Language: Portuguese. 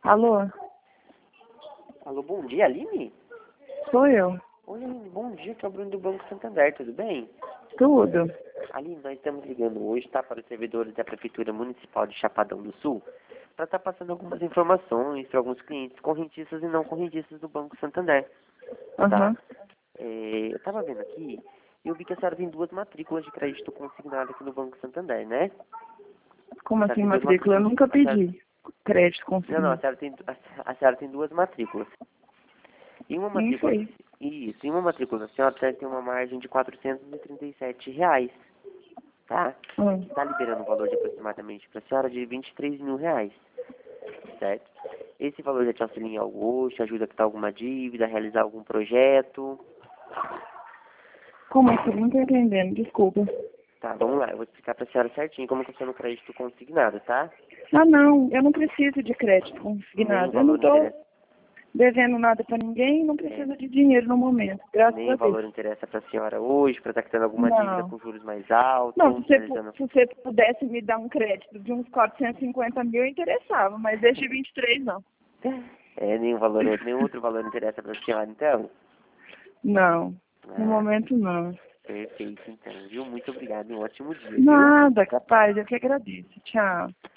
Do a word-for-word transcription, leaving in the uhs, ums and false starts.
Alô? Alô, bom dia, Aline? Sou eu. Oi, Aline, bom dia, que é o Bruno do Banco Santander, tudo bem? Tudo. Aline, nós estamos ligando hoje, tá, para os servidores da Prefeitura Municipal de Chapadão do Sul, para estar passando algumas informações para alguns clientes correntistas e não correntistas do Banco Santander. Tá? Aham. É, eu estava vendo aqui e eu vi que a senhora tem duas matrículas de crédito consignado aqui no Banco Santander, né? Como A senhora assim tem duas matrícula? Eu matrículas. nunca A senhora- pedi crédito Não, não, a consignado. senhora tem, a, a senhora tem duas matrículas. E uma Nem matrícula, sei. isso, em uma matrícula, a senhora tem uma margem de quatrocentos e trinta e sete reais, tá? Hum. Está liberando um valor de aproximadamente para a senhora de vinte e três mil reais, certo? Esse valor já te auxilia em algo, te ajuda a quitar alguma dívida, a realizar algum projeto. Como assim? Não tô entendendo, desculpa. Tá, vamos lá, eu vou explicar para a senhora certinho como funciona o crédito consignado, tá? Ah, não, eu não preciso de crédito Nem o consignado. Eu não valor tô interessa, devendo nada pra ninguém, não é, preciso de dinheiro no momento, graças nem a o Deus. valor interessa para a senhora hoje, para estar quitando alguma dívida Não. com juros mais Não, se altos, você, pu- realizando... se você pudesse me dar um crédito de uns quatrocentos e cinquenta mil, eu interessava, mas esse de vinte e três não. É, nenhum valor, nenhum outro valor interessa para a senhora, então? Não, no Ah, momento não. perfeito, então, viu? Muito obrigado, um ótimo dia, viu? Nada, capaz, eu que agradeço. Tchau.